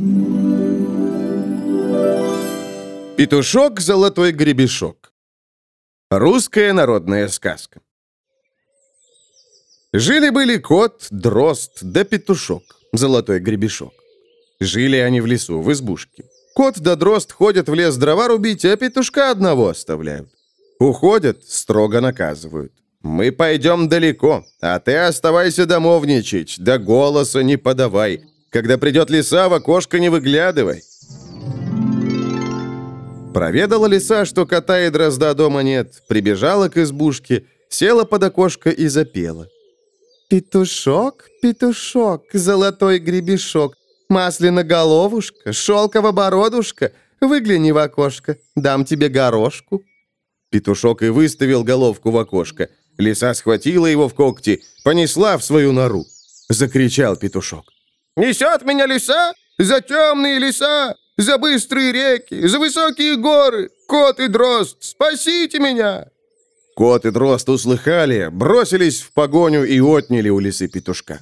Петушок золотой гребешок. Русская народная сказка. Жили-были кот, дрозд да петушок, золотой гребешок. Жили они в лесу, в избушке. Кот да дрозд ходят в лес дрова рубить, а петушка одного оставляют. Уходят, строго наказывают. Мы пойдем далеко, а ты оставайся домовничать, да голоса не подавай. Когда придет лиса, в окошко не выглядывай. Проведала лиса, что кота и дрозда дома нет, прибежала к избушке, села под окошко и запела. «Петушок, петушок, золотой гребешок, масляноголовушка, шелково-бородушка, выгляни в окошко, дам тебе горошку». Петушок и выставил головку в окошко. Лиса схватила его в когти, понесла в свою нору. Закричал петушок. «Несет меня лиса, за темные леса, за быстрые реки, за высокие горы! Кот и дрозд, спасите меня!» Кот и дрозд услыхали, бросились в погоню и отняли у лисы петушка.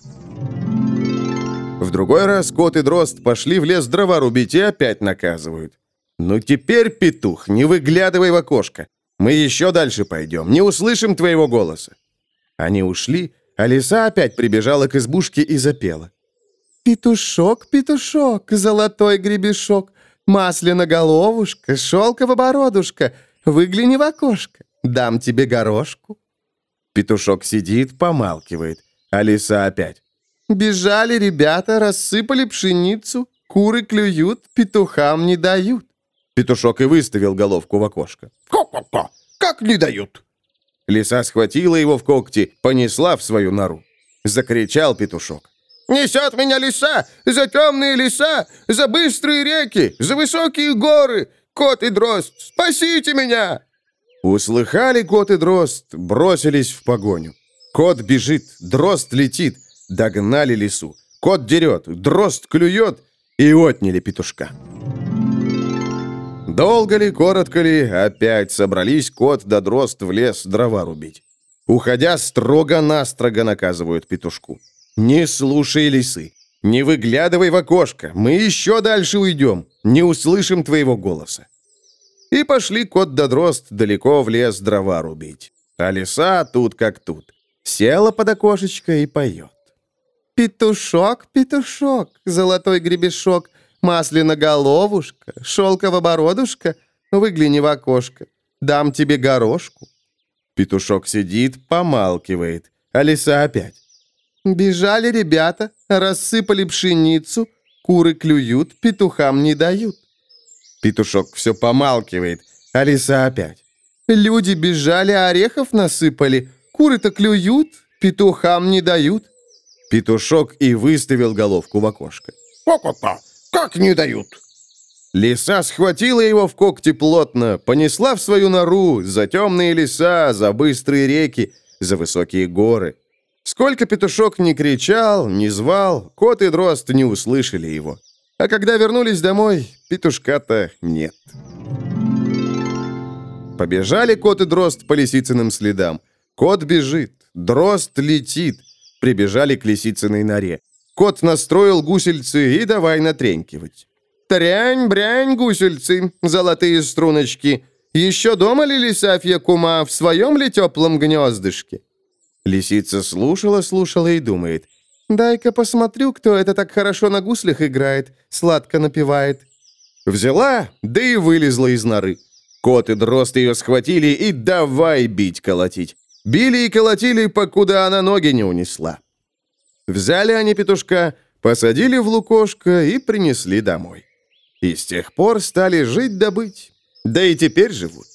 В другой раз кот и дрозд пошли в лес дрова рубить и опять наказывают. «Ну теперь, петух, не выглядывай в окошко. Мы еще дальше пойдем, не услышим твоего голоса». Они ушли, а лиса опять прибежала к избушке и запела. «Петушок, петушок, золотой гребешок, масляноголовушка, шелково-бородушка, выгляни в окошко, дам тебе горошку». Петушок сидит, помалкивает, а лиса опять. «Бежали ребята, рассыпали пшеницу, куры клюют, петухам не дают». Петушок и выставил головку в окошко. «Ко-ко-ко! Как не дают?» Лиса схватила его в когти, понесла в свою нору. Закричал петушок. «Несет меня лиса, за темные леса, за быстрые реки, за высокие горы! Кот и дрозд, спасите меня!» Услыхали кот и дрозд, бросились в погоню. Кот бежит, дрозд летит, догнали лису. Кот дерет, дрозд клюет и отняли петушка. Долго ли, коротко ли, опять собрались кот да дрозд в лес дрова рубить. Уходя, строго-настрого наказывают петушку. «Не слушай лисы, не выглядывай в окошко, мы еще дальше уйдем, не услышим твоего голоса». И пошли кот да дрозд далеко в лес дрова рубить. А лиса тут как тут. Села под окошечко и поет. «Петушок, петушок, золотой гребешок, масляноголовушка, шелково-бородушка, выгляни в окошко, дам тебе горошку». Петушок сидит, помалкивает, а лиса опять. «Бежали ребята, рассыпали пшеницу, куры клюют, петухам не дают». Петушок все помалкивает, а лиса опять. «Люди бежали, орехов насыпали, куры-то клюют, петухам не дают». Петушок и выставил головку в окошко. «Ко-ко-ко! Как не дают?» Лиса схватила его в когти плотно, понесла в свою нору за темные леса, за быстрые реки, за высокие горы. Сколько петушок не кричал, не звал, кот и дрозд не услышали его. А когда вернулись домой, петушка-то нет. Побежали кот и дрозд по лисицыным следам. Кот бежит, дрозд летит. Прибежали к лисицыной норе. Кот настроил гусельцы и давай натренькивать. «Трянь-брянь, гусельцы, золотые струночки, еще дома ли лисафья кума, в своем ли теплом гнездышке?» Лисица слушала и думает. «Дай-ка посмотрю, кто это так хорошо на гуслях играет, сладко напевает». Взяла, да и вылезла из норы. Кот и дрозд ее схватили и давай бить, колотить. Били и колотили, покуда она ноги не унесла. Взяли они петушка, посадили в лукошко и принесли домой. И с тех пор стали жить да быть. Да и теперь живут.